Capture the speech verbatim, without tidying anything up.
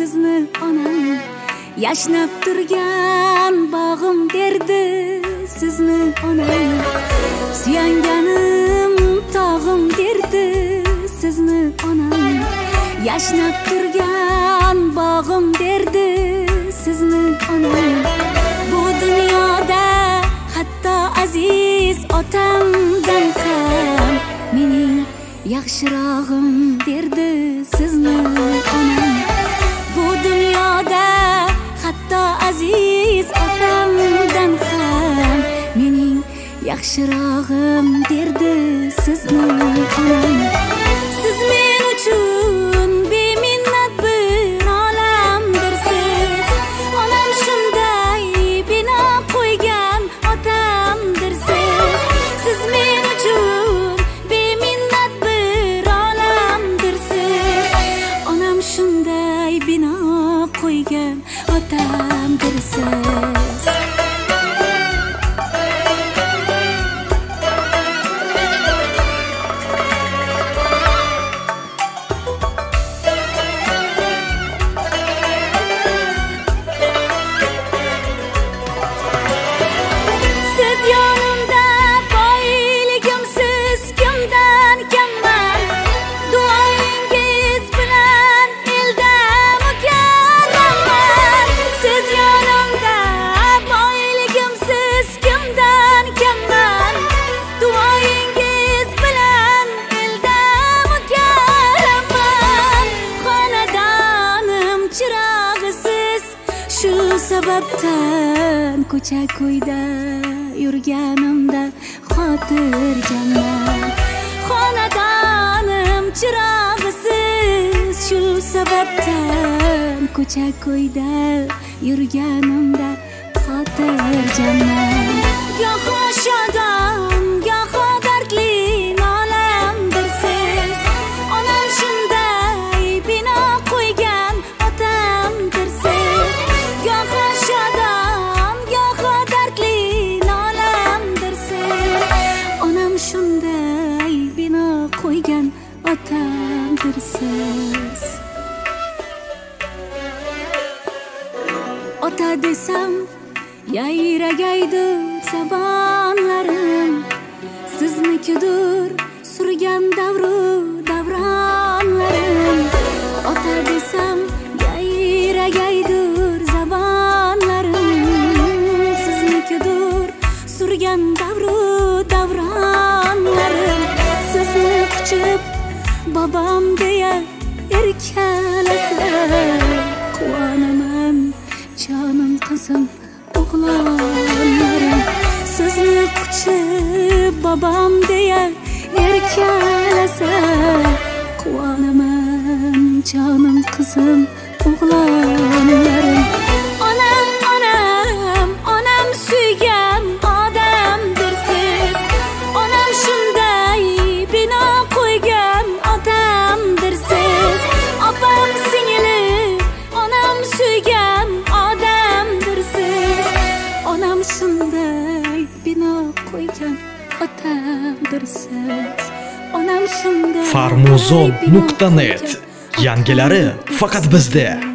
sizni onam. Yashnab turgan bog'im derdi sizni onam. Suyanganim tog'im derdi sizni onam. Yashnab turgan bog'im derdi sizni onam. Bu dunyoda hatto aziz otamdan ham mening yaxshirog'im derdi sizni onam. Bu dunyoda hatto aziz otamdan ham mening yaxshirog'im derdi sizni onam. Siz men uchun beminnat bir olamdirsiz. Onam shunday bino qo'ygan otamdirsiz. Siz men uchun beminnat bir olamdirsiz. Onam shunday bino qo'ygan otamdirsiz. Shu sababdan ko'cha ko'yda yurganimda xotirjamman. Xonadonim chirog'isiz. Shu sababdan ko'cha ko'yda yurganimda xotirjamman. Goho shodon, goho dardli olamdirsiz. Onam shunday bino qo'ygan otamdirsiz. Goho shodon, goho dardli olamdirsiz. Onam shunday bino qo'ygan otamdirsiz. Ota desam yayragaydir zabonlarim. Siznikidir surgan davru davronlarim. Ota desam yayragaydir zabonlarim. Siznikidir surgan davru davronlarim. Sizni quchib bobom deya erkalasa quvonaman jonim qizim o'g'lonlarim. Sizni quchib bobom deya erkalasa quvonaman jonim qizim o'g'lonlarim. Onam onam onam suygan odamdirsiz. Onam shunday bino qo'ygan otamdirsiz. Opam singlim onam suygan odamdirsiz. Onam shunday bino qo'ygan otamdirsiz. Onam shunday farmuzon nuqta net yangilari faqat bizda.